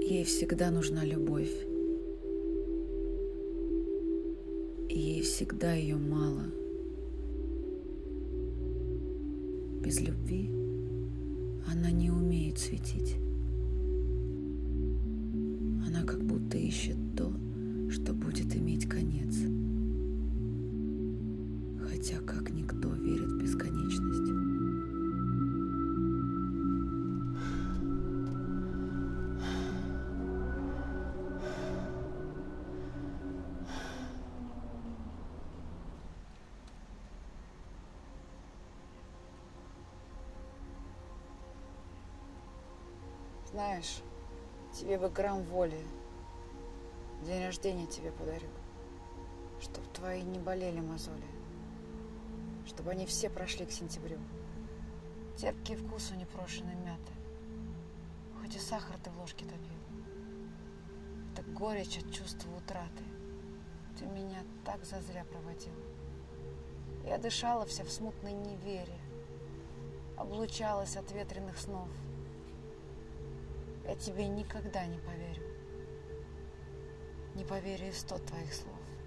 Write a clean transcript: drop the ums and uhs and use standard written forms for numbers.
Ей всегда нужна любовь. И ей всегда ее мало. Без любви она не умеет светить. Она как будто ищет то, что будет иметь конец. Хотя как никто верит в бесконечность. Знаешь, тебе бы грамм воли. День рождения тебе подарю. Чтоб твои не болели мозоли. Чтобы они все прошли к сентябрю. Терпкий вкус у непрошенной мяты. Хоть и сахар ты в ложке топил. Это горечь от чувства утраты. Ты меня так зазря проводил. Я дышала вся в смутной невере. Облучалась от ветреных снов. Я тебе никогда не поверю. Не поверю и 100 твоих слов.